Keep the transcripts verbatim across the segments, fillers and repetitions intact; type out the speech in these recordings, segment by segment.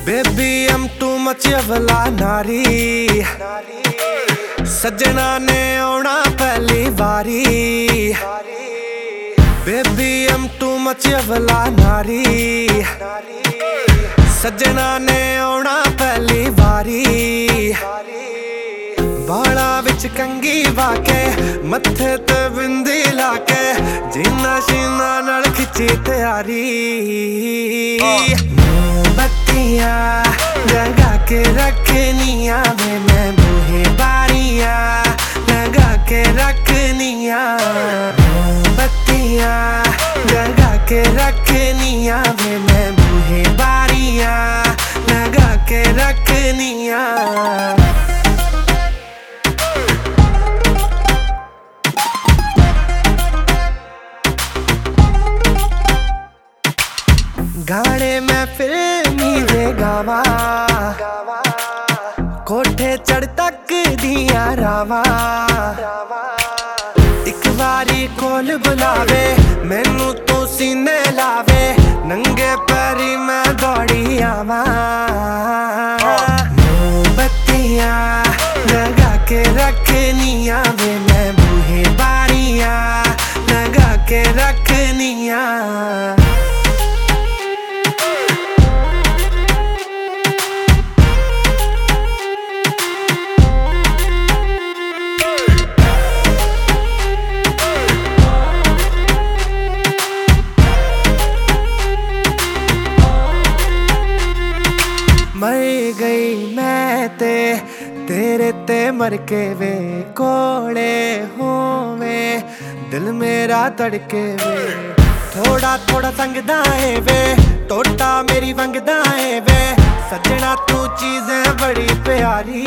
Baby हम तू मचवला नारी, सजना ने आना पहली बारी। बेबी हम तू मचवला नारी, सजना ने आना पहली बारी। बाला विच कंगी वाके, मत्थे ते बिंदी लाके, जीना शीना नाल खिची तैयारी। मोमबत्तियां लगा के रखनिया वे मैं बूहे बारियां लगा के रखनिया। मोमबत्तियां लगा के रखनिया वे मैं बूहे बारियां लगा के रखनिया। गाने में फिल्मी दे गावा, कोठे चढ़ तक दिया रावा। एक बारी कोल बुलावे मैनू तू सीने लावे, नंगे पैरी मैं दौड़ी आवा। मोमबत्तियां लगा के रखनिया वे मैं बूहे बारियां लगा के रखनिया। मर गई मैं ते तेरे ते मर के वे, कोड़े होवे दिल मेरा तड़के वे। थोड़ा थोड़ा संगदा है वे, टोटा मेरी वंगदा है वे, सजना तू चीजें बड़ी प्यारी।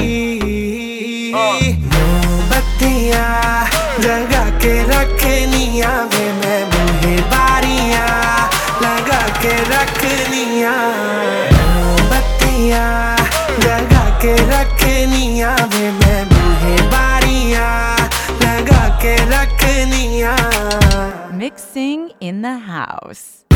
मोमबत्तियां जगा के रखनिया वे मैं बूहे बारियां लगा के रखनिया। लगा के रखनिया वे मैं बूहे बारियां लगा के रखनिया। Mixing in the house.